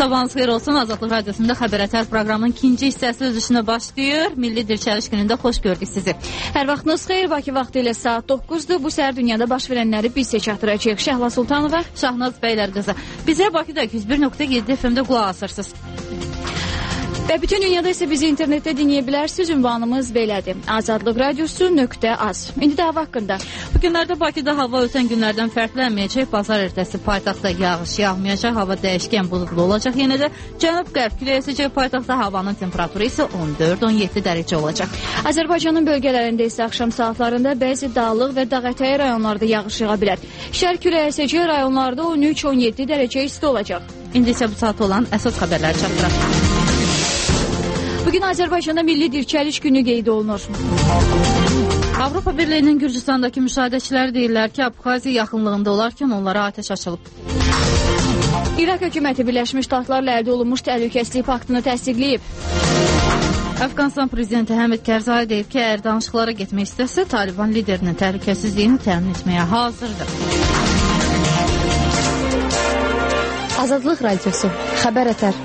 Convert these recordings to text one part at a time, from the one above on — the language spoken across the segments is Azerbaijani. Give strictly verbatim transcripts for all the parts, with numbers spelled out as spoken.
Sabahınız xeyir olsun. Azadlıq Radiosunda Xəbər Ətər proqramının ikinci hissəsi öz işinə başlayır. Milli Dirçəliş günündə xoş gördük sizi. Hər vaxtınız xeyir. Bakı vaxtı ilə saat doqquzdur. Bu səhər dünyada baş verənləri biz sizə çatdıracağıq. Şəhla Sultanova, Şahnaz Bəylər qızı. Bizə Bakıda yüz bir nöqtə yeddi F M-də qulaq asırsınız. Və bütün dünyada isə bizi internetdə dinləyə bilərsiniz. Ünvanımız belədir. Azadlıq Radiosu nöqtə az. İndi də hava haqqında. Bu günlərdə Bakıda hava ötən günlərdən fərqlənməyəcək. Bazar ertəsi paytaxtda yağış yağmayacaq. Hava dəyişkən buludlu olacaq. Yenə də cənub-qərb küləyi əsəcək. Paytaxtda havanın temperaturu isə on dörd on yeddi dərəcə olacaq. Azərbaycanın bölgələrində isə axşam saatlarında bəzi dağlıq və dağətəyi rayonlarda yağış yağa bilər. Şərq küləyi əsəcək rayonlarda on üç on yeddi dərəcə isti olacaq. İndi isə bu saat olan əsas xəbərləri çatdıraq. Bugün Azərbaycanda Milli Dirçəliş günü qeyd olunur. Avropa Birliyinin Gürcüstandakı müşahidəçiləri deyirlər ki, Abxaziya yaxınlığında olarkən onlara atəş açılıb. İraq hökuməti Birləşmiş Ştatlarla əldə olunmuş təhlükəsizlik paktını təsdiqləyib. Əfqanistan prezidenti Həmid Kərzai deyib ki, əgər danışıqlara getmək istəsə, Taliban liderinin təhlükəsizliyini təmin etməyə hazırdır. Azadlıq Radiosu, Xəbər Ətər.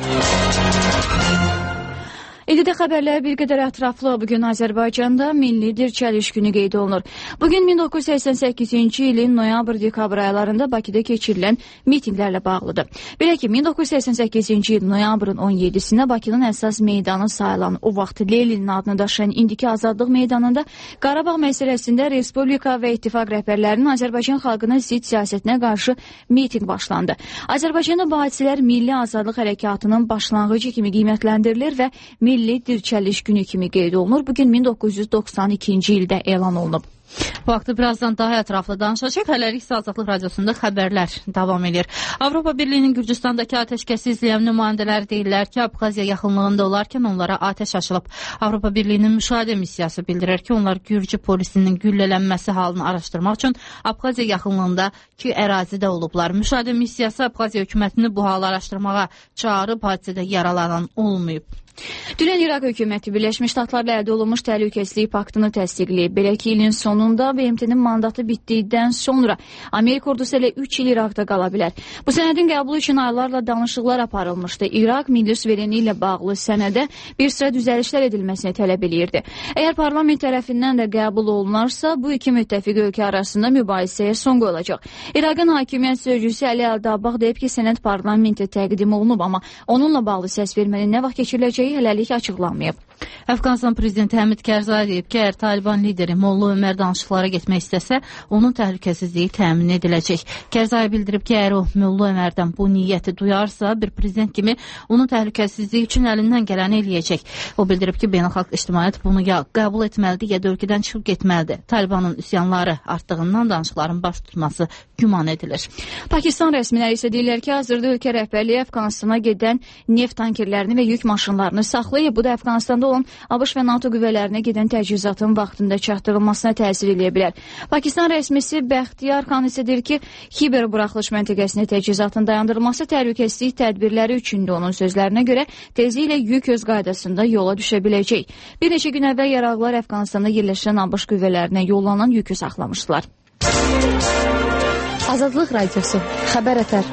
İndi də xəbərlər bir qədər ətraflı. Bugün Azərbaycanda Milli Dirçəliş günü qeyd olunur. Bugün min doqquz yüz səksən səkkizinci ilin noyabr-dekabr aylarında Bakıda keçirilən mitinqlərlə bağlıdır. Belə ki, min doqquz yüz səksən səkkizinci il noyabrın on yeddisində Bakının əsas meydanı sayılan, o vaxt Leylinin adını daşıyan indiki Azadlıq meydanında Qarabağ məsələsində Respublika və İttifaq rəhbərlərinin Azərbaycan xalqına zidd siyasətinə qarşı mitinq başlandı. Azərbaycanda bu hadisələr Milli Azadlıq Hərəkatının başlanğıcı kimi qiymətləndirilir və Milli Dirçəliş günü kimi qeyd olunur. Bugün min doqquz yüz doxsan ikinci ildə elan olunub. Bu vaxtı birazdan daha ətraflı danışacaq. Hələlik Azadlıq Radiosunda xəbərlər davam edir. Avropa Birliyinin Gürcüstandakı atəşkəsi izləyən nümayəndələr deyirlər ki, Abxaziya yaxınlığında olarkən onlara atəş açılıb. Avropa Birliyinin müşahidə missiyası bildirir ki, onlar Gürcü polisinin güllələnməsi halını araşdırmaq üçün Abxaziya yaxınlığındakı ərazidə olublar. Müşahidə missiyası Abxaziya hökumətini bu halı araşdırmağa çağırıb, hadisədə yaralanan olmayıb. Dünən İraq hökuməti Birləşmiş Ştatlarla əldə olunmuş təhlükəsizlik paktını təsdiqləyib. Belə ki, ilin sonunda B M T-nin mandatı bitdikdən sonra Amerika ordusu elə üç il İraqda qala bilər. Bu sənədin qəbulu üçün aylarla danışıqlar aparılmışdı. İraq milli suverenliyi ilə bağlı sənədə bir sıra düzəlişlər edilməsini tələb eləyirdi. Əgər parlament tərəfindən də qəbul olunarsa, bu iki müttəfiq ölkə arasında mübahisəyə son qoyulacaq. İraqın hakimiyyət sözcüsü Əli Əldabağ deyib ki, sənəd parlamentə təqdim olunub, amma onunla bağlı səs vermənin nə vaxt keçiriləcəyi hələlik açıqlanmayıb. Əfqanistan prezidenti Həmid Kərzai deyib ki, əgər Taliban lideri Molla Ömər danışıqlara getmək istəsə, onun təhlükəsizliyi təmin ediləcək. Kərzai bildirib ki, əgər o Molla Ömərdən bu niyyəti duyarsa, bir prezident kimi onun təhlükəsizliyi üçün əlindən gələni eləyəcək. O bildirib ki, beynəlxalq ictimaiyyət bunu ya qəbul etməlidir, ya da ölkədən çıxıb getməlidir. Talibanın üsyanları artdığından danışıqların baş tutması güman edilir. Pakistan rəsmiləri isə deyirlər ki, hazırda ölkə rəhbərliyi Əfqanistana gedən neft tankerlərini və yük maşınlarını saxlayıb. Bu da Əfqanistanda olan ABŞ və NATO qüvvələrinə gedən təchizatın vaxtında çatdırılmasına təsir edə bilər. Pakistan rəsmisi Bəxtiyar xan isə deyir ki, Xiber buraxılış məntəqəsində təchizatın dayandırılması təhlükəsizlik tədbirləri üçündür. Onun sözlərinə görə tezliklə yük öz qaydasında yola düşə biləcək. Bir neçə gün əvvəl yaraqlar Əfqanistanda yerləşən ABŞ qüvvələrinə yollanan yükü saxlamışdılar. Azadlıq Radiosu, Xəbər Ətər.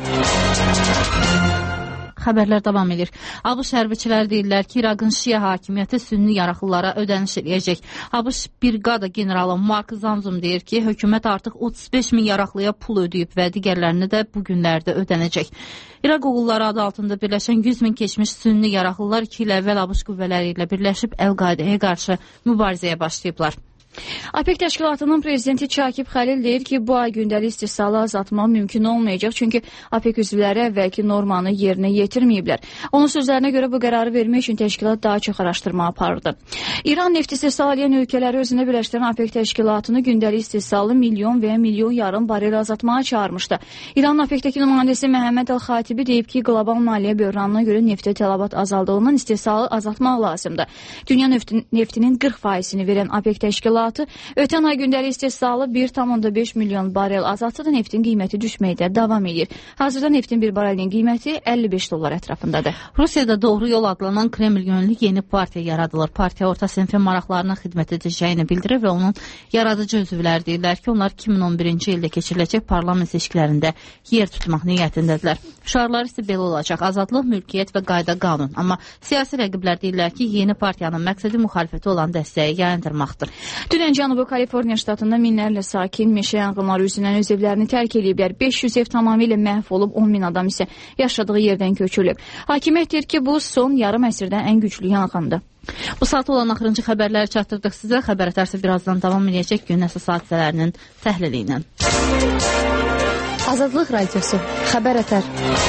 Xəbərlər davam edir. ABŞ hərbiçiləri deyirlər ki, İraqın Şiə hakimiyyəti sünni yaraqlılara ödəniş edəcək. ABŞ briqada generalı Mark Zamzum deyir ki, hökumət artıq otuz beş min yaraqlıya pul ödəyib və digərlərini də bu günlərdə ödənəcək. İraq oğulları adı altında birləşən yüz min keçmiş sünni yaraqlılar iki il əvvəl ABŞ qüvvələri ilə birləşib Əl-Qaidəyə qarşı mübarizəyə başlayıblar. APEC təşkilatının prezidenti Çakib Xəlil deyir ki, bu ay gündəlik istehsalı azaltmaq mümkün olmayacaq, çünki APEC üzvləri əvvəlki normanı yerinə yetirməyiblər. Onun sözlərinə görə bu qərarı vermək üçün təşkilat daha çox araşdırma apardı. İran neft istehsal edən ölkələri özünə birləşdirən APEC təşkilatını gündəlik istehsalı milyon və ya milyon yarım barel azaltmağa çağırmışdı. İranın APEC-dəki nümayəndəsi Məhəmməd Əl-Xatibi deyib ki, qlobal maliyyə böhranına görə neftə tələbat azaldığından istehsalı azaltmaq lazımdır. Dünya neftinin qırx faizini verən APEC təşkilatı təşkilatı ötən ay gündəlik istehsalı bir tam beş milyon barel azaltsa da neftin qiyməti düşməkdə davam edir. Hazırda neftin bir barelinin qiyməti əlli beş dollar ətrafındadır. Rusiyada Doğru Yol adlanan Kreml yönlü yeni partiya yaradılır. Partiya orta sinfin maraqlarına xidmət edəcəyini bildirir və onun yaradıcı üzvləri deyirlər ki, onlar iki min on birinci ildə keçiriləcək parlament seçkilərində yer tutmaq niyyətindədirlər. Şüarlar isə belə olacaq: azadlıq, mülkiyyət və qayda qanun. Amma siyasi rəqiblər deyirlər ki, yeni partiyanın məqsədi müxalifəti olan dəstəyi yayındırmaqdır. Dünən Cənubi Kaliforniya ştatında minlərlə sakin meşə yanğınları üzündən öz evlərini tərk ediblər. beş yüz ev tamamilə məhv olub, on min adam isə yaşadığı yerdən köçülüb. Hakimiyyət deyir ki, bu son yarım əsrdən ən güclü yanğındır. Bu saat olan axırıncı xəbərləri çatdırdıq sizə. Xəbər ətərsi birazdan davam edəcək gün əsas hadisələrinin təhlili ilə. Azadlıq Radiosu, Xəbər Ətər.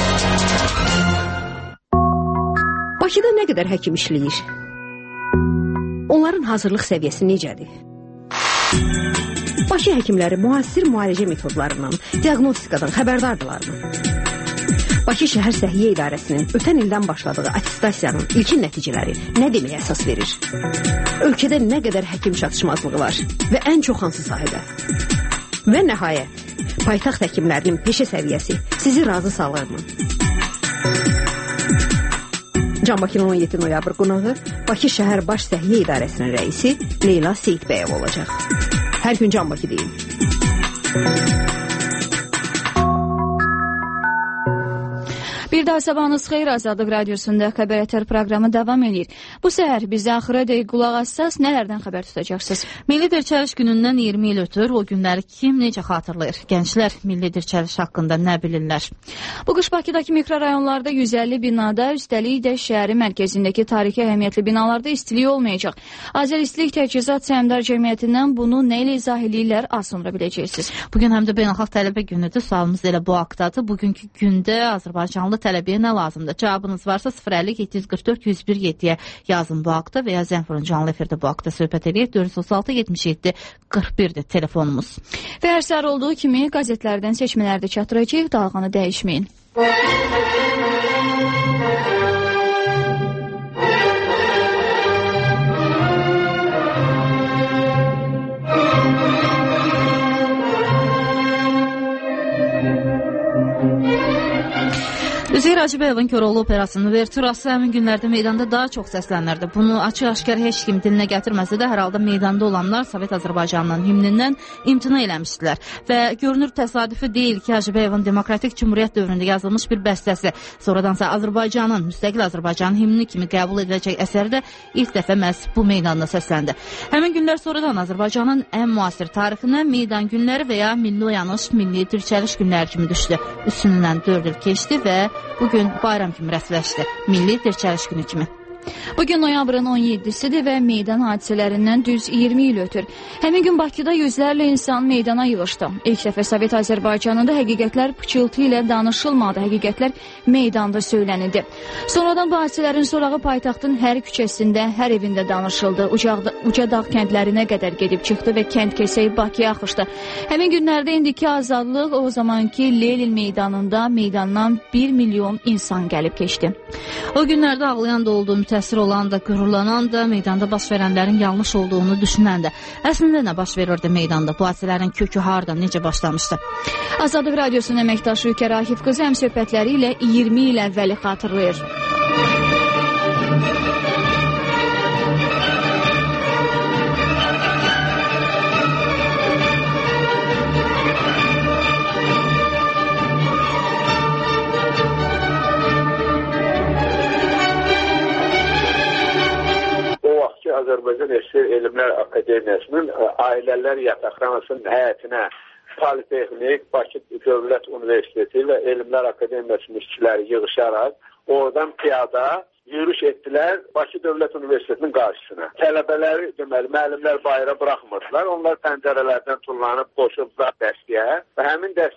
Bakıda nə qədər həkim işləyir? Onların hazırlıq səviyyəsi necədir? Bakı həkimləri müasir müalicə metodlarından, diaqnostikadan xəbərdardırlarmı? Bakı Şəhər Səhiyyə İdarəsinin ötən ildən başladığı attestasiyanın ilkin nəticələri nə deməyə əsas verir? Ölkədə nə qədər həkim çatışmazlığı var və ən çox hansı sahədə? Və nəhayət, paytaxt həkimlərinin peşə səviyyəsi sizi razı salırmı? Can Bakının on yeddi noyabr qonağı Bakı Şəhər Baş Səhiyyə İdarəsinin rəisi Leyla Seyidbəyev olacaq. Hər gün Can Bakı deyil. Bir daha sabahınız xeyir, Azadlıq Radiosunda Xəbər Ətər proqramı davam edir. Bu səhər bizə axıra dək qulaq assaz, nələrdən xəbər tutacaqsınız? Milli Dirçəliş günündən iyirmi il ötür, o günləri kim necə xatırlayır? Gənclər Milli Dirçəliş haqqında nə bilirlər? Bu qış Bakıdakı mikrorayonlarda yüz əlli binada, üstəlik də şəhərin mərkəzindəki tarixi əhəmiyyətli binalarda istilik olmayacaq. Azəristilik Təchizat Səhmdar Cəmiyyətindən bunu nə ilə izah edirlər, az sonra biləcəksiniz. Bugün həm də beynəlxalq tələbə günüdür, sualımız elə bu haqdadır. Bugünkü gündə Azərbaycanlı tələbəyə nə lazımdır? Cavabınız varsa sıfır əlli yeddi yüz qırx dörd yüz bir yeddiyə yazın bu haqda və ya zəng vurun, canlı efirdə bu haqda söhbət edək. dörd yüz otuz altı yetmiş yeddi qırx birdir telefonumuz. Və hər səhər olduğu kimi qəzetlərdən seçmələrdə çatdıracaq, dalğanı dəyişməyin. Üzeyir Hacıbəyevin Koroğlu operasının uverturası həmin günlərdə meydanda daha çox səslənirdi. Bunu açıq-aşkar heç kim dilinə gətirməsə də hər halda meydanda olanlar Sovet Azərbaycanının himnindən imtina eləmişdilər. Və görünür təsadüfi deyil ki, Hacıbəyevin Demokratik Cümhuriyyət dövründə yazılmış bir bəstəsi sonradansa Azərbaycanın, müstəqil Azərbaycanın himni kimi qəbul ediləcək əsərdə ilk dəfə məhz bu meydanda səsləndi. Həmin günlər sonradan Azərbaycanın ən müasir tarixinə meydan günləri və ya milli oyanış, milli dirçəliş günləri kimi düşdü. Üstündən dörd il keçdi və bugün bayram kimi rəsmiləşdi, Milli Dirçəliş günü kimi. Bugün noyabrın on yeddisidir və meydan hadisələrindən düz iyirmi il ötür. Həmin gün Bakıda yüzlərlə insan meydana yığışdı. İlk dəfə Sovet Azərbaycanında həqiqətlər pıçıltı ilə danışılmadı, həqiqətlər meydanda söylənildi. Sonradan bu hadisələrin sorağı paytaxtın hər küçəsində, hər evində danışıldı. Ucaqda, Ucadağ kəndlərinə qədər gedib çıxdı və kənd kəsəyi Bakıya axışdı. Həmin günlərdə indiki azadlıq o zamanki Lenin meydanında meydandan bir milyon insan gəlib keçdi. O günlərdə ağlayan da oldu, mütəssir olan da, qürurlanan da, meydanda baş verənlərin yanlış olduğunu düşünən də. Əslində nə baş verirdi meydanda? Bu hadisələrin kökü harda, necə başlamışdı? Azadlıq Radiosunun əməkdaşı Ülkər Akif qızı həm söhbətləri ilə iyirmi il əvvəli xatırlayır. Azərbaycan Elmlər Akademiyasının Ailələr Yataqxanasının həyətinə Politexnik, Bakı Dövlət Universiteti və Elmlər Akademiyasının işçiləri yığışaraq oradan piyada yürüyüş etdilər Bakı Dövlət Universitetinin qarşısına. Tələbələri, deməli, müəllimlər bayıra buraxmırdılar. Onlar pəncərələrdən tullanıb qoşuldular dəstəyə və həmin dəstə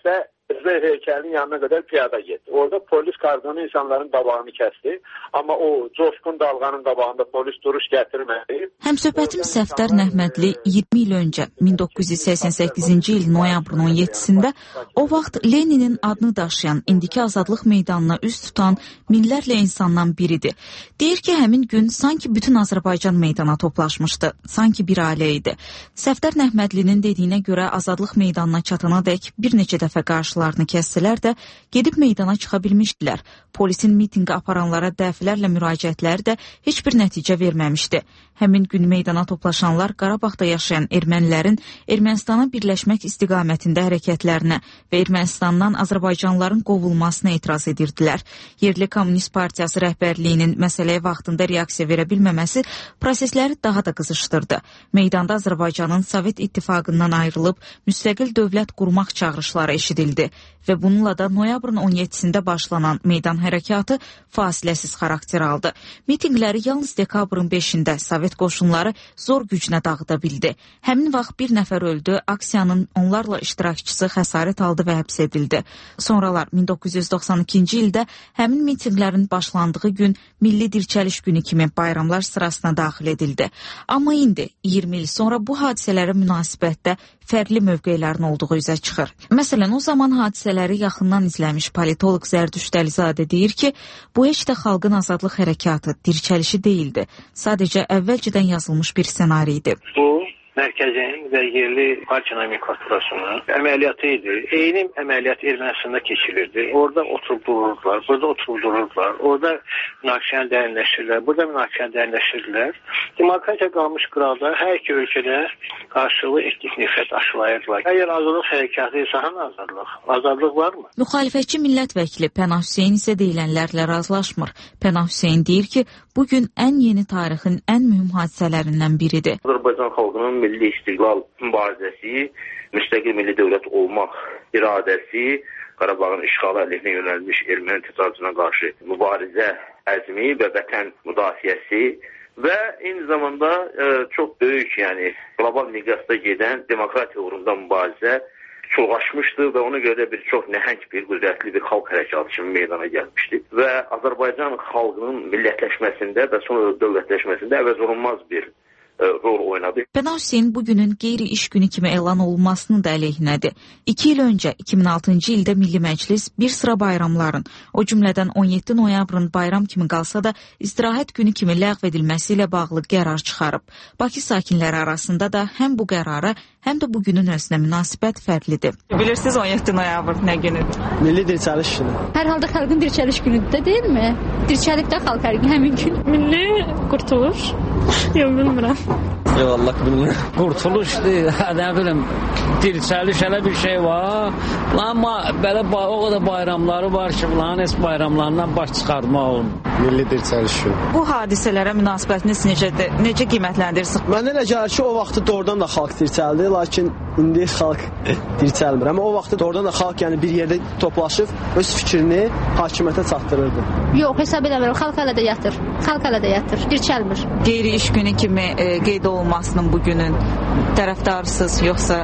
Özbək heykəlinin yanına qədər piyada getdi. Orada polis kordonu insanların qabağını kəsdi. Amma o coşqun dalğanın qabağında polis duruş gətirmədi. Həmsöhbətim Səfdər Nəhmədli iyirmi il öncə min doqquz yüz səksən səkkizinci il noyabrın on yeddisində o vaxt Leninin adını daşıyan indiki Azadlıq meydanına üz tutan minlərlə insandan biridir. Deyir ki, həmin gün sanki bütün Azərbaycan meydana toplaşmışdı. Sanki bir ailə idi. Səfdər Nəhmədlinin dediyinə görə Azadlıq meydanına çatana dək bir neçə dəfə qarşılarını kəssələr də gedib meydana çıxa bilmişdilər. Polisin mitinqi aparanlara dəfələrlə müraciətləri də heç bir nəticə verməmişdi. Həmin gün meydana toplaşanlar Qarabağda yaşayan ermənilərin Ermənistana birləşmək istiqamətində hərəkətlərinə və Ermənistandan Azərbaycanlıların qovulmasına etiraz edirdilər. Yerli Kommunist Partiyası rəhbərliyinin məsələyə vaxtında reaksiya verə bilməməsi prosesləri daha da qızışdırdı. Meydanda Azərbaycanın Sovet İttifaqından ayrılıb müstəqil dövlət qurmaq çağırışları eşidildi və bununla da noyabrın on yeddisində başlanan meydan hərəkatı fasiləsiz xarakter aldı. Mitinqləri yalnız dekabrın beşində Sovet qoşunları zor gücünə dağıda bildi. Həmin vaxt bir nəfər öldü, aksiyanın onlarla iştirakçısı xəsarət aldı və həbs edildi. Sonralar min doqquz yüz doxsan ikinci ildə həmin mitinqlərin başlandığı gün Milli Dirçəliş günü kimi bayramlar sırasına daxil edildi. Amma indi iyirmi il sonra bu hadisələrə münasibətdə fərqli mövqelərin olduğu üzə çıxır. Məsələn, o zaman hadisələri yaxından izləmiş politoloq Zərdüşt Əlizadə deyir ki, bu heç də xalqın azadlıq hərəkatı, dirçəlişi deyildi. Sadəcə əvvəlcədən yazılmış bir ssenari idi. Bu mərkəzin və yerli partiya nomenklaturasının əməliyyatı idi. Eyni əməliyyat Ermənistanda keçirilirdi. Orada oturub dururdular, burada oturub dururdular. Orada münaqişəni dərinləşdirirlər, burada münaqişəni dərinləşdirirlər. Demokratiya qalmış qıraqda hər iki ölkədə qarşılıqlı etnik nifrət aşılayırdılar. Əgər azadlıq hərəkatı isə hanı azadlıq? Azadlıq varmı? Müxalifətçi millət vəkili Pənah Hüseyn isə deyilənlərlə razılaşmır. Pənah Hüseyn deyir ki, bugün ən yeni tarixin ən mühüm hadisələrindən biridir. Azərbaycan xalqının milli istiqlal mübarizəsi, müstəqil milli dövlət olmaq iradəsi, Qarabağın işğalı əleyhinə yönəlmiş erməni təcavüzünə qarşı mübarizə əzmi və vətən müdafiəsi və eyni zamanda e, çox böyük, yəni qlobal miqyasda gedən demokratiya uğrunda mübarizə çulğaşmışdı və ona görə bir çox nəhəng bir, qüdrətli bir xalq hərəkatı kimi meydana gəlmişdi və Azərbaycan xalqının millətləşməsində və sonra dövlətləşməsində əvəzolunmaz bir rol oynadı. Pənah Hüseyn bugünün qeyri-iş günü kimi elan olunmasını da əleyhinədir. İki il öncə, iki min altıncı ildə Milli Məclis bir sıra bayramların, o cümlədən on yeddi noyabrın bayram kimi qalsa da istirahət günü kimi ləğv edilməsi ilə bağlı qərar çıxarıb. Bakı sakinləri arasında da həm bu qərara, həm də bugünün özünə münasibət fərqlidir. Bilirsiniz on yeddi noyabr nə günüdür? Milli Dirçəliş günü. Hər halda xalqın dirçəliş günüdür də, deyilmi? Dirçəlib də xalq hər gün həmin gün. Milli qurtuluş. Yox, bilmirəm. Yox, Allah bilmirəm. Qurtuluşdur, nə bilim, dirçəliş elə bir şey var. Amma belə o qədər bayramları var ki, bunların heç bayramlarından baş çıxartmaq olmur. Milli Dirçəliş günü. Bu hadisələrə münasibətiniz necədir? Necə qiymətləndirirsiniz? Mənə elə gəlir ki, o vaxtı doğrudan da xalq dirçəldi, lakin indi xalq dirçəlmir. Amma o vaxtı doğrudan da xalq yəni bir yerdə toplaşıb öz fikrini hakimiyyətə çatdırırdı. Yox, hesab eləmirəm. Xalq hələ də yatır. Xalq hələ də yatır. Dirçəlmir. Qeyri-iş günü kimi e, qeyd olunmasının bugünün tərəfdarsız, yoxsa?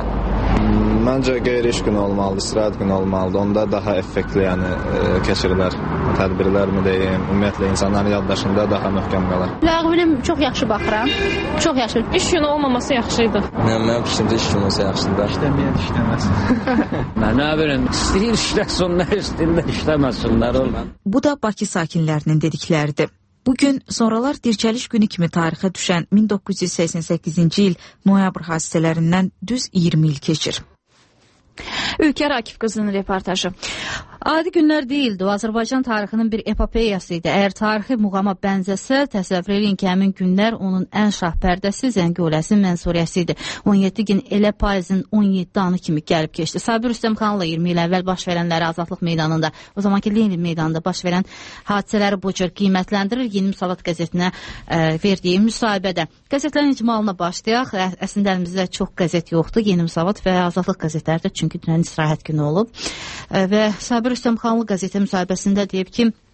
Məncə qeyri-iş günü olmalıdır, istirahət günü olmalıdır. Onda daha effektli yəni e, keçirilər. Tədbirlər mi deyim, ümumiyyətlə insanların yaddaşında daha möhkəm qalar. Ləğvinə çox yaxşı baxıram. Çox yaxşı. İş günü olmaması yaxşıydı. Nə, mənim fikrimcə iş günü olsa yaxşıdır. İşləməyən işləməz. Mən nə bilim, istəyir işləsin, nə istəyirlər işləməsinlər. Bu da Bakı sakinlərinin dedikləridir. Bugün sonralar Dirçəliş günü kimi tarixə düşən min doqquz yüz səksən səkkizinci il noyabr hadisələrindən düz iyirmi il keçir. Ülkər Akif qızının reportajı. Adi günlər deyildi. O, Azərbaycan tarixinin bir epopeyası idi. Əgər tarixi muğama bənzəsə, təsəvvür edin ki, həmin günlər onun ən şah pərdəsi Zəngüləsin mənsuriyəsi idi. on yeddi gün elə payızın on yeddi anı kimi gəlib keçdi. Sabir Rüstəmxanla iyirmi il əvvəl baş verənləri Azadlıq meydanında, o zamanki Lenin meydanında baş verən hadisələri bu cür qiymətləndirir. Yeni Müsavat qəzetinə ə, verdiyi müsahibədə. Qəzetlərin icmalına başlayaq. Ə, əslində əlimizdə çox qəzet yoxdur. Yeni Müsavat və Azadlıq qəzetləri də, çünki dünən istirahət günü olub. Ə, və Sabir Rüstəmxanlı qəzetə müsahibəsində deyib ki,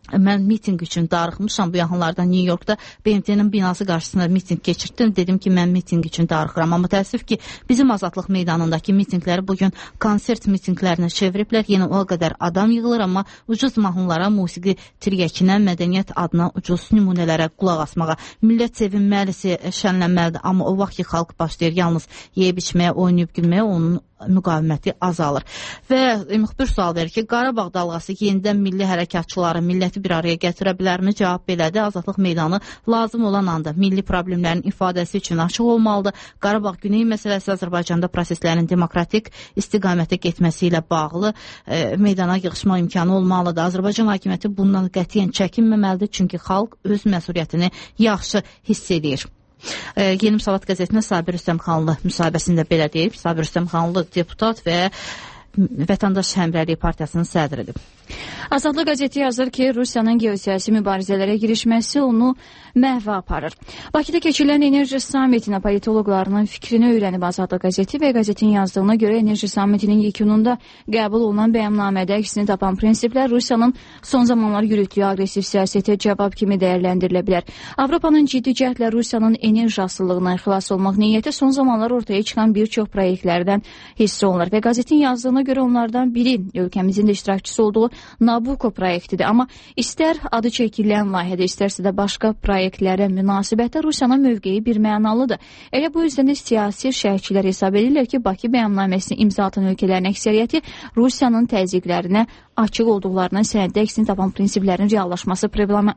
mən mitinq üçün darıxmışam. Bu yaxınlarda New Yorkda B M T-nin binası qarşısında mitinq keçirdim. Dedim ki, mən mitinq üçün darıxıram. Amma təəssüf ki, bizim Azadlıq meydanındakı mitinqləri bugün konsert mitinqlərinə çeviriblər. Yenə o qədər adam yığılır, amma ucuz mahnılara, musiqi tiryəkinə, mədəniyyət adına ucuz nümunələrə qulaq asmağa. Millət sevinməlisi, şənlənməlidir. Amma o vaxt ki, xalq başlayır yalnız yeyib içməyə, oynayıb gülməyə, onun müqaviməti azalır. Və müxbir sual verir ki, Qarabağ dalğası yenidən milli hərəkatçıları, milləti bir araya gətirə bilərmi? Cavab belədir. Azadlıq meydanı lazım olan anda milli problemlərin ifadəsi üçün açıq olmalıdır. Qarabağ Güney məsələsi Azərbaycanda proseslərin demokratik istiqamətə getməsi ilə bağlı e, meydana yığışma imkanı olmalıdır. Azərbaycan hakimiyyəti bundan qətiyyən çəkinməməlidir, çünki xalq öz məsuliyyətini yaxşı hiss edir. E, Yeni Müsavat qəzetinə Sabir Rüstəmxanlı müsahibəsində belə deyib. Sabir Rüstəmxanlı deputat və Vətəndaş Həmrəyliyi Partiyasının sədridir. Azadlıq qəzeti yazır ki, Rusiyanın geosiyasi mübarizələrə girişməsi onu məhvə aparır. Bakıda keçirilən enerji sammitinə politoloqlarının fikrini öyrənib Azadlıq qəzeti və qəzetin yazdığına görə enerji sammitinin yekununda qəbul olunan bəyannamədə əksini tapan prinsiplər Rusiyanın son zamanlar yürütdüyü aqressiv siyasətə cavab kimi dəyərləndirilə bilər. Avropanın ciddi cəhdlə Rusiyanın enerji asılılığına xilas olmaq niyyəti son zamanlar ortaya çıxan bir çox proyektlərdən hiss olunur və qəzetin yazdığına görə onlardan biri ölkəmizin də iştirakçısı olduğu Nabucco proyektidir. Amma istər adı çəkilən layihədə, istərsə də başqa proyektlərə münasibətdə Rusiyanın mövqeyi bir mənalıdır. Elə bu yüzdən də siyasi şərhçilər hesab edirlər ki, Bakı bəyannaməsini imza atan ölkələrin əksəriyyəti Rusiyanın təzyiqlərinə açıq olduqlarından sənəddə əksini tapan prinsiplərin reallaşması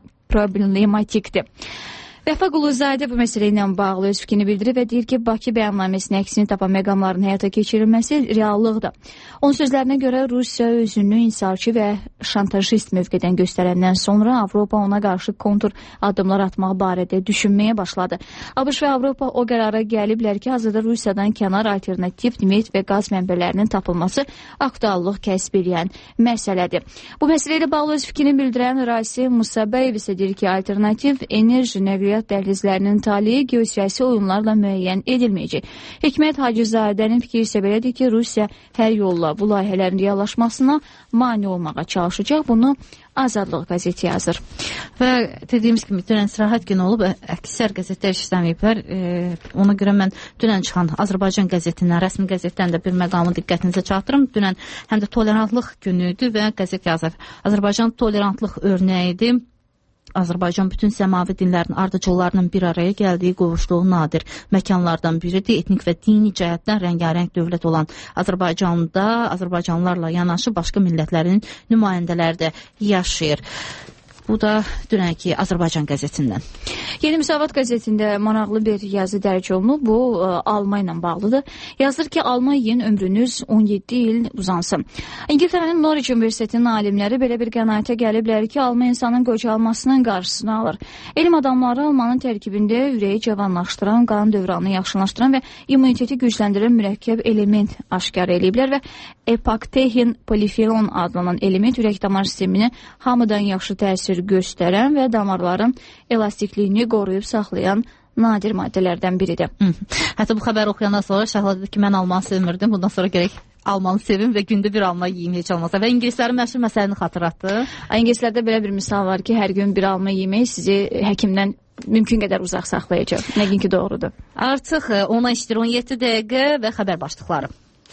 problematikdir. Vəfa Quluzadə bu məsələ ilə bağlı öz fikrini bildirir və deyir ki, Bakı bəyannaməsinin əksini tapan məqamların həyata keçirilməsi reallıqdır. Onun sözlərinə görə Rusiya özünü inhisarçı və şantajist mövqedən göstərəndən sonra Avropa ona qarşı kontur addımlar atmaq barədə düşünməyə başladı. ABŞ və Avropa o qərara gəliblər ki, hazırda Rusiyadan kənar alternativ neft və qaz mənbələrinin tapılması aktuallıq kəsb edən məsələdir. Bu məsələ ilə bağlı öz fikrini bildirən Rasim Musabəyev isə deyir ki, alternativ enerji nəqliyyat dəhlizlərinin taliyi geosiyasi oyunlarla müəyyən edilməyəcək. Hikmət Hacızadənin fikri isə belədir ki, Rusiya hər yolla bu layihələrin reallaşmasına mane olmağa çalışacaq. Bunu Azadlıq qəzeti yazır. Və dediyimiz kimi dünən istirahət günü olub, əksər qəzetlər işləməyiblər. E, ona görə mən dünən çıxan Azərbaycan qəzetindən, rəsmi qəzetdən də bir məqamı diqqətinizə çatdırım. Dünən həm də tolerantlıq günüdür və qəzet yazır. Azərbaycan tolerantlıq örnəyidir. Azərbaycan bütün səmavi dinlərin ardıcıllarının bir araya gəldiyi, qovuşduğu nadir məkanlardan biridir. Etnik və dini cəhətdən rəngarəng dövlət olan Azərbaycanda Azərbaycanlılarla yanaşı başqa millətlərin nümayəndələri də yaşayır. Bu da dünənki Azərbaycan qəzetindən. Yeni Müsavat qəzetində maraqlı bir yazı dərc olunub. Bu alma ilə bağlıdır. Yazır ki, alma yiyin, ömrünüz on yeddi il uzansın. İngiltərənin Norwich Universitetinin alimləri belə bir qənaətə gəliblər ki, alma insanın qocalmasının qarşısını alır. Elm adamları almanın tərkibində ürəyi cavanlaşdıran, qan dövranını yaxşılaşdıran və immuniteti gücləndirən mürəkkəb element aşkar ediblər və epaktehin polifilon adlanan element ürək damar sistemini hamıdan yaxşı təsir göstərən və damarların elastikliyini qoruyub saxlayan nadir maddələrdən biridir. Hı. Hətta bu xəbəri oxuyandan sonra Şəhla dedi ki, mən almanı sevmirdim. Bundan sonra gərək almanı sevim və gündə bir alma yiyim heç olmasa. Və ingilislərin məşhur məsələni xatırlatdı. İngilislərdə belə bir misal var ki, hər gün bir alma yemək sizi həkimdən mümkün qədər uzaq saxlayacaq. Nəqin ki, doğrudur. Artıq ona işdir on yeddi dəqiqə və xəbər başlıqları.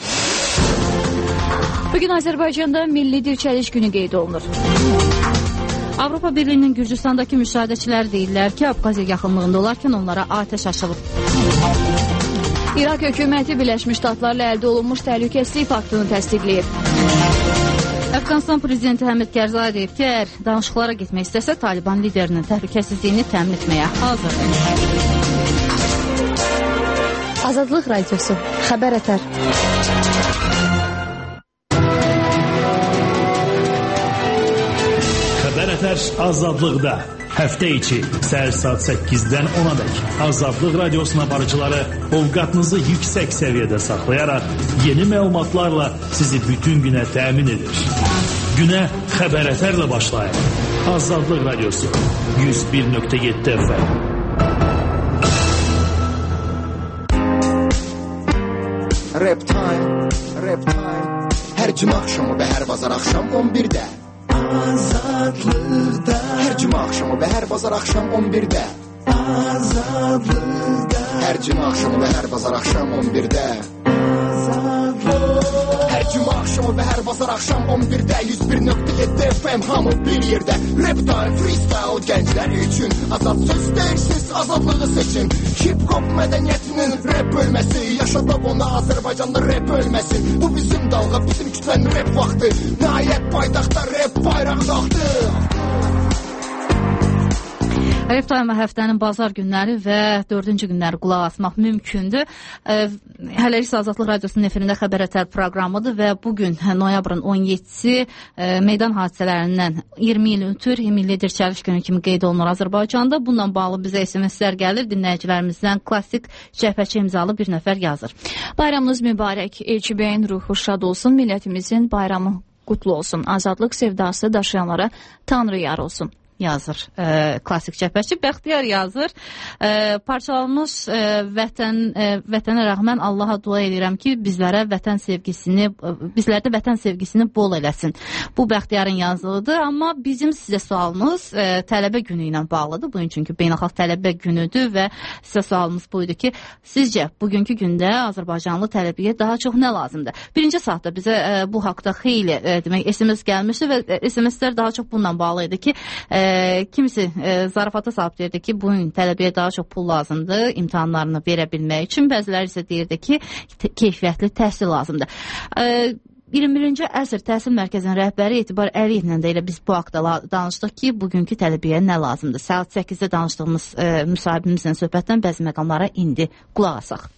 Bugün Azərbaycanda Milli Dirçəliş günü qeyd olunur. Avropa Birliyinin Gürcüstandakı müşahidəçilər deyirlər ki, Abxaziya yaxınlığında olarkən onlara atəş açılıb. İraq hökuməti Birləşmiş Ştatlarla əldə olunmuş təhlükəsizlik faktını təsdiqləyib. Əfqanistan prezidenti Həmid Kərzai deyib ki, əgər danışıqlara getmək istəsə, Taliban liderinin təhlükəsizliyini təmin etməyə hazırdır. Azadlıq radiosu, xəbər ətər. Xəbər ətər azadlıqda. Həftə içi səhər saat səkkizdən ona dək Azadlıq radiosuna barıcıları ovqatınızı yüksək səviyyədə saxlayaraq yeni məlumatlarla sizi bütün günə təmin edir. Günə xəbər ətərlə başlayın. Azadlıq radiosu yüz bir nöqtə yeddi F M. Rap time, rap time. Hər cümə axşamı və hər bazar axşam on birdə. Azadlıqda hər cümə axşamı və hər bazar axşam on birdə Azadlıqda hər cümə axşamı və hər bazar axşam on birdə Hər cümə axşamı və hər bazar axşam on birdə yüz bir nöqtə yeddi F M hamı bir yerdə Rap time, freestyle gənclər üçün Azad söz deyirsiz, azadlığı seçin Hip-hop mədəniyyətinin rap bölməsi Yaşadab ona Azərbaycanda rap ölməsin Bu bizim dalğa, bizim kütlənin rap vaxtı Nəhayət paytaxtda rap bayrağı qalxdı Rap Time həftənin bazar günləri və dördüncü günləri qulaq asmaq mümkündür. Hələlik Azadlıq Radiosunun efirində Xəbər Ətər proqramıdır və bugün noyabrın on yeddisi meydan hadisələrindən iyirmi il ötür Milli Dirçəliş günü kimi qeyd olunur Azərbaycanda. Bununla bağlı bizə S M S-lər gəlir. Dinləyicilərimizdən klassik cəhbəçi imzalı bir nəfər yazır. Bayramınız mübarək. Elçi bəyin ruhu şad olsun. Millətimizin bayramı qutlu olsun. Azadlıq sevdası daşıyanlara Tanrı yar olsun. Yazır e, klassik cəhbəçi. Bəxtiyar yazır. E, parçalanmış e, vətən e, vətənə rəğmən Allaha dua edirəm ki, bizlərə vətən sevgisini bizlərdə vətən sevgisini bol eləsin. Bu Bəxtiyarın yazığıdır, amma bizim sizə sualımız e, tələbə günü ilə bağlıdır. Bu çünki beynəlxalq tələbə günüdür və sizə sualımız buydu ki, sizcə bugünkü gündə Azərbaycanlı tələbəyə daha çox nə lazımdır? Birinci saatda bizə e, bu haqda xeyli e, demək S M S gəlmişdi və e, S M S-lər daha çox bununla bağlı idi ki, e, kimisi e, zarafata sahib deyirdi ki, bu gün tələbəyə daha çox pul lazımdır imtahanlarını verə bilmək üçün. Bəziləri isə deyirdi ki, keyfiyyətli təhsil lazımdır. E, iyirmi birinci əsr təhsil mərkəzinin rəhbəri Etibar Əliyevlə də elə biz bu haqda danışdıq ki, bugünkü tələbəyə nə lazımdır? Saat səkkizdə danışdığımız e, müsahibimizlə söhbətdən bəzi məqamlara indi qulaq asaq.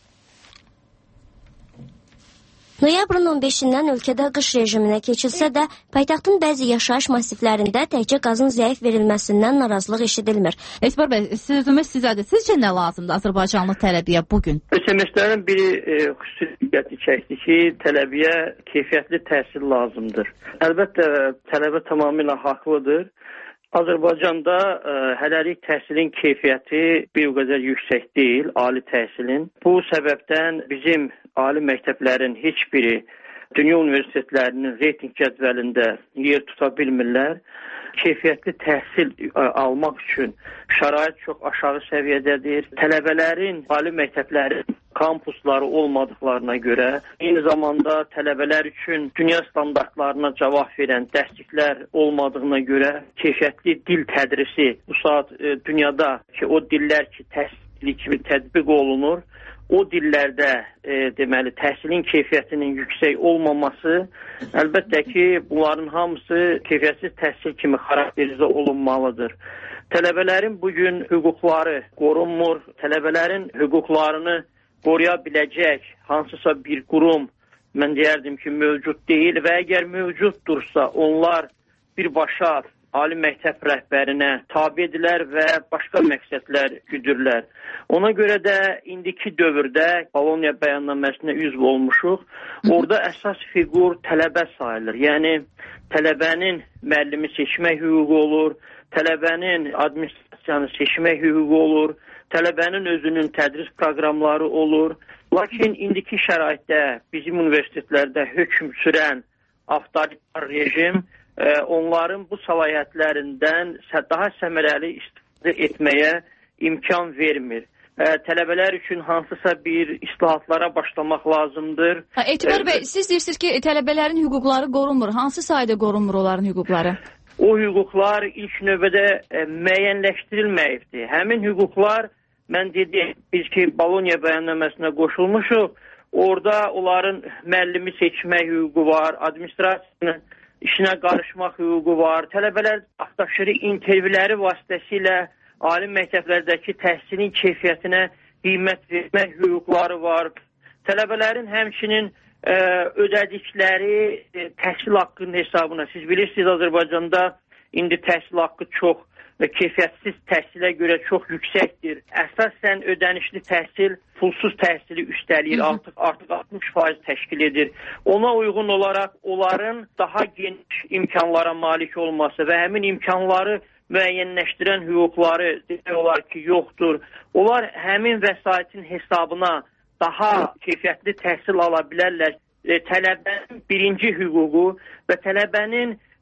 Noyabrın on beşindən ölkədə qış rejiminə keçilsə də, paytaxtın bəzi yaşayış masiflərində təkcə qazın zəif verilməsindən narazılıq eşidilmir. Etibar bəy, sözümüz sizədir. Sizcə nə lazımdır Azərbaycanlı tələbəyə bugün? S M S-lərin biri e, xüsusiyyəti çəkdi ki, tələbəyə keyfiyyətli təhsil lazımdır. Əlbəttə, tələbə tamamilə haqlıdır. Azərbaycanda ə, hələlik təhsilin keyfiyyəti bir o qədər yüksək deyil, ali təhsilin. Bu səbəbdən bizim ali məktəblərin heç biri dünya universitetlərinin reyting cədvəlində yer tuta bilmirlər. Keyfiyyətli təhsil ə, almaq üçün şərait çox aşağı səviyyədədir. Tələbələrin ali məktəblərin kampusları olmadıqlarına görə, eyni zamanda tələbələr üçün dünya standartlarına cavab verən dərsliklər olmadığına görə keyfiyyətli dil tədrisi bu saat e, dünyada ki, o dillər ki, təhsili kimi tətbiq olunur, o dillərdə e, deməli təhsilin keyfiyyətinin yüksək olmaması, əlbəttə ki, bunların hamısı keyfiyyətsiz təhsil kimi xarakterizə olunmalıdır. Tələbələrin bugün hüquqları qorunmur, tələbələrin hüquqlarını qoruya biləcək hansısa bir qurum, mən deyərdim ki, mövcud deyil və əgər mövcuddursa, onlar birbaşa ali məktəb rəhbərinə tabedirlər və başqa məqsədlər güdürlər. Ona görə də indiki dövrdə Bologna bəyannaməsinə üzv olmuşuq. Orada əsas fiqur tələbə sayılır. Yəni, tələbənin müəllimi seçmək hüququ olur, tələbənin administrasiyanı seçmək hüququ olur, tələbənin özünün tədris proqramları olur. Lakin indiki şəraitdə bizim universitetlərdə hökm sürən avtoritar rejim e, onların bu səlahiyyətlərindən daha səmərəli istifadə etməyə imkan vermir. E, tələbələr üçün hansısa bir islahatlara başlamaq lazımdır. Ha, Etibar bəy, siz deyirsiniz ki, tələbələrin hüquqları qorunmur. Hansı sayda qorunmur onların hüquqları? O hüquqlar ilk növbədə e, müəyyənləşdirilməyibdir. Həmin hüquqlar, mən dedim, biz ki, Bologna bəyannaməsinə qoşulmuşuq, orada onların müəllimi seçmək hüququ var, administrasiyanın işinə qarışmaq hüququ var, tələbələr axtarışlı intervyuləri vasitəsilə ali məktəblərdəki təhsilin keyfiyyətinə qiymət vermək hüquqları var. Tələbələrin həmçinin ə, ödədikləri ə, təhsil haqqının hesabına, siz bilirsiniz, Azərbaycanda indi təhsil haqqı çox və keyfiyyətsiz təhsilə görə çox yüksəkdir. Əsasən ödənişli təhsil pulsuz təhsili üstəliyir, artıq, artıq altmış faiz təşkil edir. Ona uyğun olaraq onların daha geniş imkanlara malik olması və həmin imkanları müəyyənləşdirən hüquqları demək olar ki, yoxdur. Onlar həmin vəsaitin hesabına daha keyfiyyətli təhsil ala bilərlər. E, tələbənin birinci hüququ və tələbənin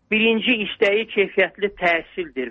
birinci istəyi keyfiyyətli təhsildir.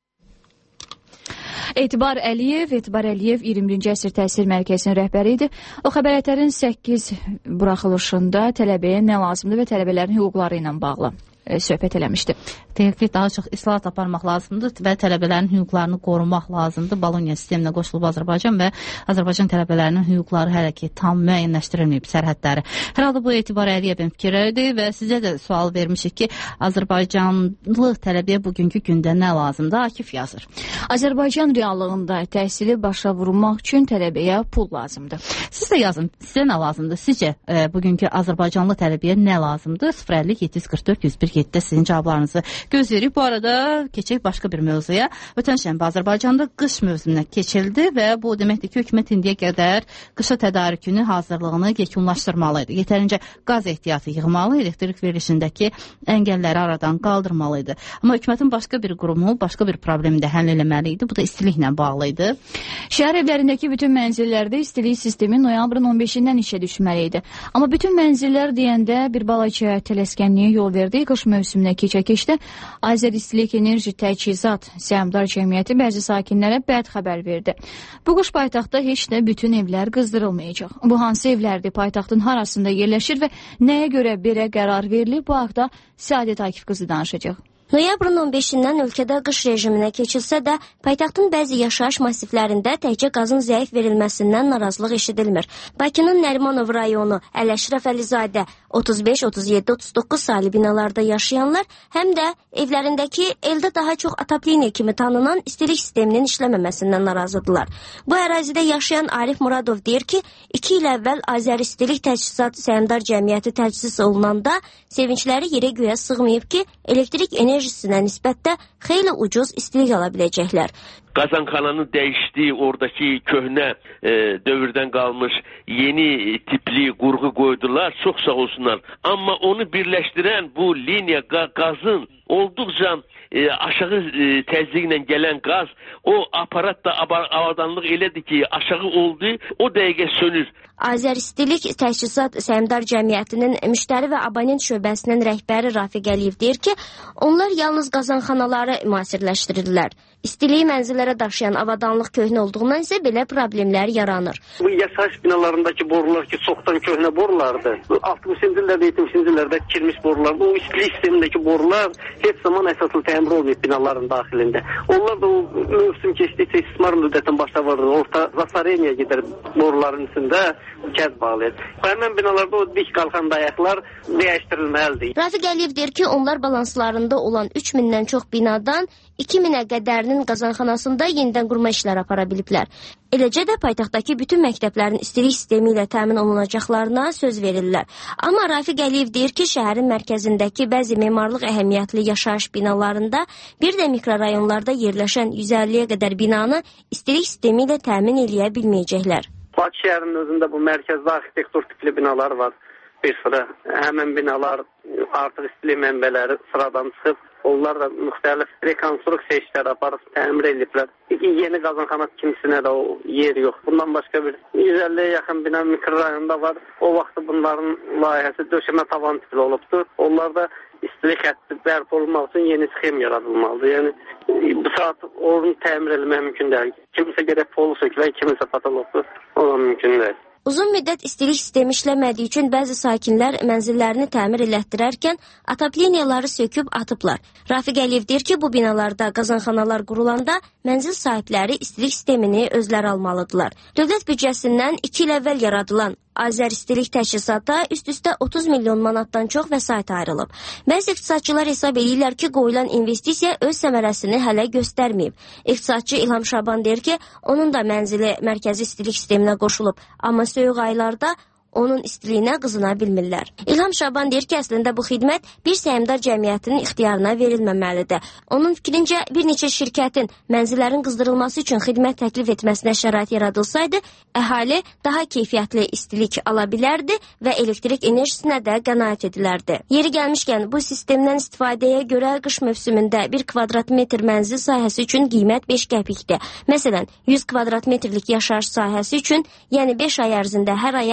Etibar Əliyev, Etibar Əliyev iyirmi birinci əsr təhsil mərkəzinin rəhbəri idi. O xəbərlərin səkkiz buraxılışında tələbəyə nə lazımdır və tələbələrin hüquqları ilə bağlı söhbət eləmişdi. Deyir ki, daha çox islahat aparmaq lazımdır və tələbələrin hüquqlarını qorumaq lazımdır. Boloniya sisteminə qoşulub Azərbaycan və Azərbaycan tələbələrinin hüquqları hələ ki tam müəyyənləşdirilməyib sərhədləri. Hər halda bu Etibar Əliyevin fikirləridir və sizə də sual vermişik ki, Azərbaycanlı tələbəyə bugünkü gündə nə lazımdır? Akif yazır. Azərbaycan reallığında təhsili başa vurmaq üçün tələbəyə pul lazımdır. Siz də yazın. Sizə nə lazımdır? Sizcə e, bugünkü Azərbaycanlı tələbəyə nə lazımdır? sıfır əlli yeddi yüz qırx dörd yüz bir yeddidə sizin cavablarınızı gözləyirik. Bu arada keçək başqa bir mövzuya. Ötən şənbə Azərbaycanda qış mövsümünə keçildi və bu deməkdir ki, hökumət indiyə qədər qışa tədarükünü, hazırlığını yekunlaşdırmalıydı. Yetərincə qaz ehtiyatı yığmalı, elektrik verilişindəki əngəlləri aradan qaldırmalıydı. Amma hökumətin başqa bir qurumu, başqa bir problemi də həll eləməli idi. Bu da istiliklə bağlı idi. Şəhər evlərindəki bütün mənzillərdə istilik sistemi noyabrın on beşindən işə düşməli idi. Amma bütün mənzillər deyəndə bir balaca tələskənliyə yol verdi. Qış mövsümünə keçə-keçdə Azər İstilik Enerji Təchizat Səhmdar Cəmiyyəti bəzi sakinlərə bəd xəbər verdi. Bu qış paytaxtda heç də bütün evlər qızdırılmayacaq. Bu hansı evlərdir, paytaxtın harasında yerləşir və nəyə görə belə qərar verilib? Bu haqda Səadət Akif qızı danışacaq. Noyabrın on beşindən ölkədə qış rejiminə keçilsə də, paytaxtın bəzi yaşayış masiflərində təkcə qazın zəif verilməsindən narazılıq eşidilmir. Bakının Nərimanov rayonu, Əl-Əşrəf Əlizadə, otuz beş, otuz yeddi, otuz doqquz saylı binalarda yaşayanlar həm də evlərindəki eldə daha çox atapliniya kimi tanınan istilik sisteminin işləməməsindən narazıdırlar. Bu ərazidə yaşayan Arif Muradov deyir ki, iki il əvvəl Azər İstilik Təchizat Səhmdar Cəmiyyəti təsis olunanda sevincləri yerə göyə sığmayıb ki, elektrik enerjisinə nisbətdə xeyli ucuz istilik ala biləcəklər. Qazanxananın dəyişdiyi oradakı köhnə e, dövrdən qalmış yeni tipli qurğu qoydular, çox sağ olsunlar. Amma onu birləşdirən bu liniya qazın olduqca e, aşağı e, təzyiqlə gələn qaz, o aparat da avadanlıq elədir ki, aşağı oldu, o dəqiqə sönür. Azər İstilik Təchizat Səhmdar Cəmiyyətinin müştəri və abonent şöbəsinin rəhbəri Rafiq Əliyev deyir ki, onlar yalnız qazanxanaları müasirləşdirirlər. İstiliyi mənzillərə daşıyan avadanlıq köhnə olduğundan isə belə problemlər yaranır. Bu yaşayış binalarındakı borular ki, çoxdan köhnə borulardır. altmışıncı illərdə, yetmişinci illərdə tikilmiş borulardır. O istilik sistemindəki borular heç zaman əsaslı təmir olmayıb binaların daxilində. Onlar da o mövsüm keçdikcə istismar müddətin başa vurur. Orta Zasareniya gedir boruların içində kəz bağlayır. Həmin binalarda o dik qalxan dayaqlar dəyişdirilməlidir. Rafiq Əliyev deyir ki, onlar balanslarında olan üç mindən çox binadan iki minə qədərinin qazanxanasında yenidən qurma işləri apara biliblər. Eləcə də paytaxtdakı bütün məktəblərin istilik sistemi ilə təmin olunacaqlarına söz verirlər. Amma Rafiq Əliyev deyir ki, şəhərin mərkəzindəki bəzi memarlıq əhəmiyyətli yaşayış binalarında, bir də mikrorayonlarda yerləşən yüz əlliyə qədər binanı istilik sistemi ilə təmin eləyə bilməyəcəklər. Bakı şəhərinin özündə bu mərkəzdə arxitektur tipli binalar var. Bir sıra həmin binalar artıq istilik mənbələri sıradan çıxıb, onlar da müxtəlif rekonstruksiya işləri aparıb təmir ediblər. Yeni qazanxana tikintisinə də o yer yox. Bundan başqa bir yüz əlliyə yaxın bina mikrorayonda var. O vaxt bunların layihəsi döşəmə tavan tipli olubdur. Onlarda istilik xətti bərpa olunmaq üçün yeni sxem yaradılmalıdır. Yəni bu saat onu təmir etmək mümkün deyil. Kimisə gərək polu sökülər, kimisə patologdur. O da mümkün deyil. Uzun müddət istilik sistemi işləmədiyi üçün bəzi sakinlər mənzillərini təmir elətdirərkən atapliniyaları söküb atıblar. Rafiq Əliyev deyir ki, bu binalarda qazanxanalar qurulanda mənzil sahibləri istilik sistemini özləri almalıdırlar. Dövlət büdcəsindən iki il əvvəl yaradılan Azər İstilik Təchizata üst-üstə otuz milyon manatdan çox vəsait ayrılıb. Bəzi iqtisadçılar hesab edirlər ki, qoyulan investisiya öz səmərəsini hələ göstərməyib. İqtisadçı İlham Şaban deyir ki, onun da mənzili mərkəzi istilik sisteminə qoşulub, amma soyuq aylarda onun istiliyinə qızına bilmirlər. İlham Şaban deyir ki, əslində bu xidmət bir səhmdar cəmiyyətinin ixtiyarına verilməməlidir. Onun fikrincə, bir neçə şirkətin mənzillərin qızdırılması üçün xidmət təklif etməsinə şərait yaradılsaydı, əhali daha keyfiyyətli istilik ala bilərdi və elektrik enerjisinə də qənaət edilərdi. Yeri gəlmişkən, bu sistemdən istifadəyə görə qış mövsümündə bir kvadrat metr mənzil sahəsi üçün qiymət beş qəpikdir. Məsələn, yüz kvadrat metrlik yaşayış sahəsi üçün, yəni beş ay ərzində hər aya beş manat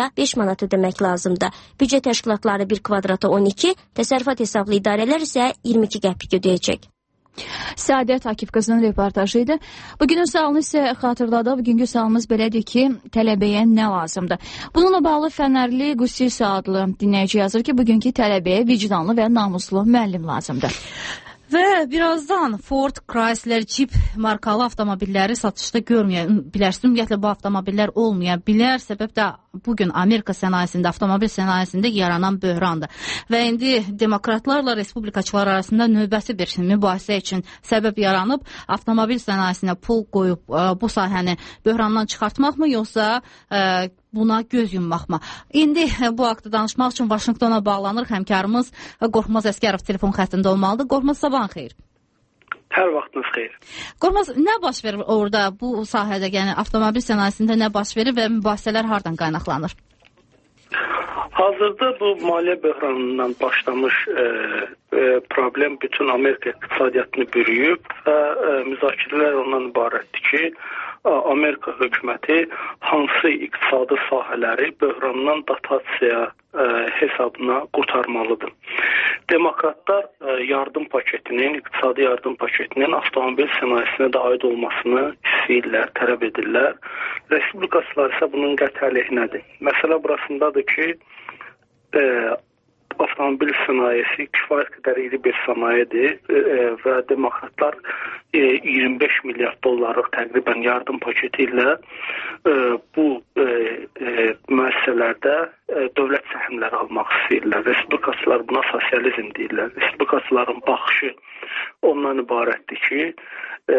manat ödəmək lazımdır. Büdcə təşkilatları bir kvadrata on iki, təsərrüfat hesablı idarələr isə iyirmi iki qəpik ödəyəcək. Səadət Akif qızının reportajı idi. Bugünün sualını isə xatırladıq. Bugünkü sualımız belədir ki, tələbəyə nə lazımdır? Bununla bağlı Fənərli Qüssis adlı dinləyici yazır ki, bugünkü tələbəyə vicdanlı və namuslu müəllim lazımdır. Və birazdan Ford, Chrysler, Jeep markalı avtomobilləri satışda görməyə bilərsiniz. Ümumiyyətlə bu avtomobillər olmaya bilər. Səbəb də bugün Amerika sənayesində, avtomobil sənayesində yaranan böhrandır. Və indi demokratlarla respublikaçılar arasında növbəti bir mübahisə üçün səbəb yaranıb. Avtomobil sənayesinə pul qoyub bu sahəni böhrandan çıxartmaqmı, yoxsa buna göz yummaqmı? İndi bu haqda danışmaq üçün Vaşinqtona bağlanır həmkarımız Qorxmaz Əskərov telefon xəttində olmalıdır. Qorxmaz, sabahın xeyir. Hər vaxtınız xeyir. Qorxmaz, nə baş verir orada, bu sahədə, yəni avtomobil sənayesində nə baş verir və mübahisələr hardan qaynaqlanır? Hazırda bu maliyyə böhranından başlamış e, e, problem bütün Amerika iqtisadiyyatını bürüyüb və e, müzakirələr ondan ibarətdir ki, Amerika hökuməti hansı iqtisadi sahələri böhrandan dotasiya e, hesabına qurtarmalıdır. Demokratlar e, yardım paketinin, iqtisadi yardım paketinin avtomobil sənayesinə də aid olmasını istəyirlər, tələb edirlər. Respublikaçılar isə bunun qəti əleyhinədir. Məsələ burasındadır ki, e, avtomobil sənayesi kifayət qədər iri bir sənayedir e, və demokratlar e, iyirmi beş milyard dollarlıq təqribən yardım paketi ilə e, bu e, e, müəssisələrdə e, dövlət səhmləri almaq istəyirlər. Respublikaçılar buna sosializm deyirlər. Respublikaçıların baxışı ondan ibarətdir ki, e,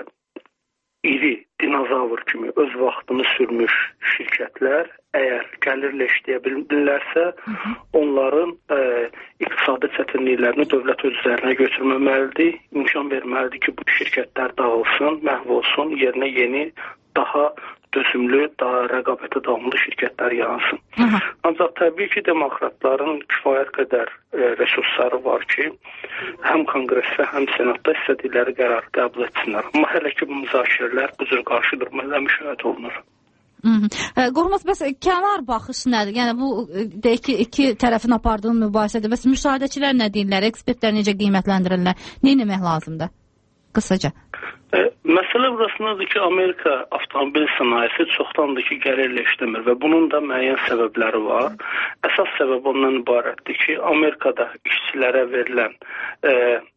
iri dinozavr kimi öz vaxtını sürmüş şirkətlər əgər gəlirlə işləyə bilirlərsə, onların e, iqtisadi çətinliklərini dövlət öz üzərinə götürməməlidir, imkan verməlidir ki, bu şirkətlər dağılsın, məhv olsun, yerinə yeni, daha dözümlü, daha rəqabətə davamlı şirkətlər yaransın. Aha. Ancaq təbii ki, demokratların kifayət qədər e, resursları var ki, həm konqresdə, həm senatda istədikləri qərarı qəbul etsinlər. Amma hələ ki, bu müzakirələr bu cür qarşıdurmayla müşahidə olunur. Qorxmaz, bəs kənar baxış nədir? Yəni bu deyək ki, iki tərəfin apardığı mübahisədir. Bəs müşahidəçilər nə deyirlər? Ekspertlər necə qiymətləndirirlər? Nə etmək lazımdır? Qısaca. E, məsələ burasındadır ki, Amerika avtomobil sənayesi çoxdandır ki, gəlirlə işləmir və bunun da müəyyən səbəbləri var. Əsas səbəb ondan ibarətdir ki, Amerikada işçilərə verilən e,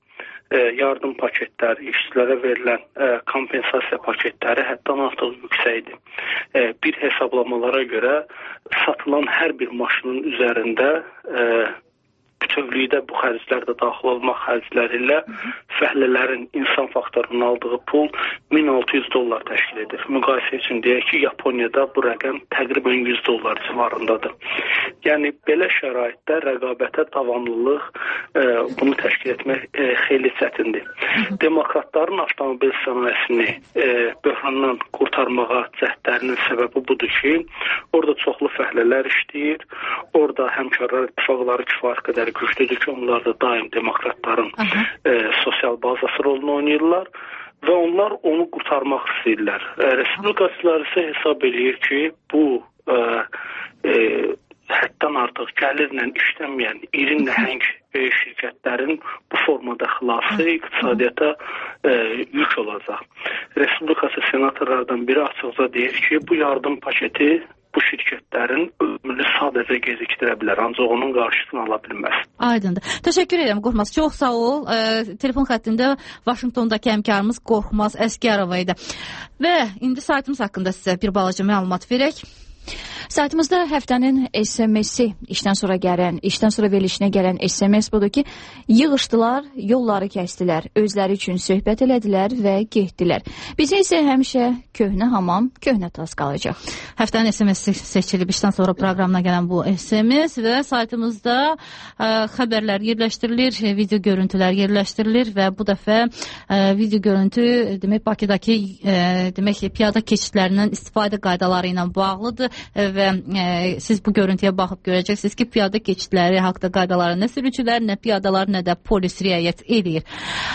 e, yardım paketləri, işçilərə verilən e, kompensasiya paketləri həddən artıq yüksəkdir. E, bir hesablamalara görə satılan hər bir maşının üzərində e, bütövlükdə bu xərclər də daxil olmaq xərcləri ilə fəhlələrin insan faktorunun aldığı pul min altı yüz dollar təşkil edir. Müqayisə üçün deyək ki, Yaponiyada bu rəqəm təqribən yüz dollar civarındadır. Yəni, belə şəraitdə rəqabətə davamlılıq e, bunu təşkil etmək e, xeyli çətindir. Demokratların avtomobil sənayesini e, böhrandan qurtarmağa cəhdlərinin səbəbi budur ki, orada çoxlu fəhlələr işləyir, orada həmkarlar ittifaqları kifayət qədər güclüdür ki, onlar da daim demokratların e, sosial bazası rolunu oynayırlar və onlar onu qurtarmaq istəyirlər. E, Respublikaçılar isə hesab edir ki, bu e, e, həddən artıq gəlirlə işləməyən iri nəhəng e, şirkətlərin bu formada xilası iqtisadiyyata e, yük olacaq. Respublikası senatorlardan biri açıqca deyir ki, bu yardım paketi bu şirkətlərin ömrünü sadəcə gecikdirə bilər, ancaq onun qarşısını ala bilməz. Aydındır. Təşəkkür edirəm Qorxmaz. Çox sağ ol. E, telefon xəttində Vaşinqtondakı həmkarımız Qorxmaz Əskərov idi. Və indi saytımız haqqında sizə bir balaca məlumat verək. Saytımızda həftənin S M S-i, işdən sonra gələn, işdən sonra verilişinə gələn S M S budur ki, yığışdılar, yolları kəsdilər, özləri üçün söhbət elədilər və getdilər. Bizə isə həmişə köhnə hamam, köhnə tas qalacaq. Həftənin S M S-i seçilib, işdən sonra proqramına gələn bu S M S və saytımızda ə, xəbərlər yerləşdirilir, video görüntülər yerləşdirilir və bu dəfə ə, video görüntü demək Bakıdakı ə, demək piyada keçidlərindən istifadə qaydaları ilə bağlıdır və və e, siz bu görüntüyə baxıb görəcəksiniz ki, piyada keçidləri haqda qaydalara nə sürücülər, nə piyadalar, nə də polis riayət edir.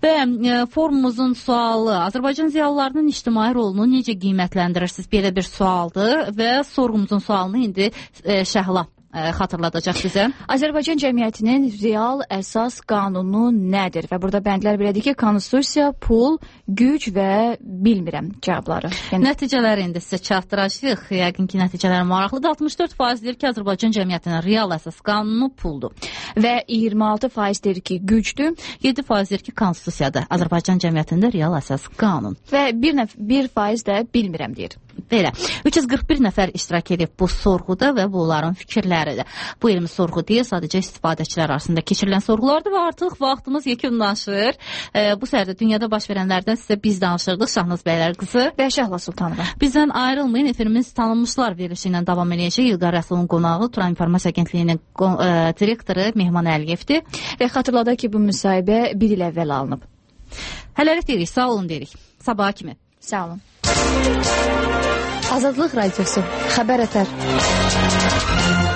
Və e, forumumuzun sualı, Azərbaycan ziyalılarının ictimai rolunu necə qiymətləndirirsiniz? Belə bir sualdır və sorğumuzun sualını indi e, Şəhla xatırladacaq bizə. Azərbaycan cəmiyyətinin real əsas qanunu nədir? Və burada bəndlər belədir ki, konstitusiya, pul, güc və bilmirəm cavabları. Yəni... Nəticələri indi sizə çatdıracağıq. Yəqin ki, nəticələr maraqlıdır. altmış dörd faiz deyir ki, Azərbaycan cəmiyyətinin real əsas qanunu puldur. Və iyirmi altı faiz deyir ki, gücdür. yeddi faiz deyir ki, konstitusiyadır. Azərbaycan cəmiyyətində real əsas qanun. Və bir faiz də bilmirəm deyir. Belə. üç yüz qırx bir nəfər iştirak edib bu sorğuda və bunların fikirləridir. Bu elmi sorğu deyil, sadəcə istifadəçilər arasında keçirilən sorğulardır və artıq vaxtımız yekunlaşır. E, bu səhərdə dünyada baş verənlərdən sizə biz danışırdıq. Şahnaz Bəylər qızı və Şəhla Sultanova. Bizdən ayrılmayın. Efirimiz tanınmışlar verilişi ilə davam edəcək. İlqar Rəsulun qonağı Turan İnformasiya Agentliyinin e, direktoru Mehman Əliyevdir. Və xatırladaq ki, bu müsahibə bir il əvvəl alınıb. Hələlik deyirik, sağ olun deyirik. Sabaha kimi. Sağ olun. Azadlıq Radiosu. Xəbər ətər.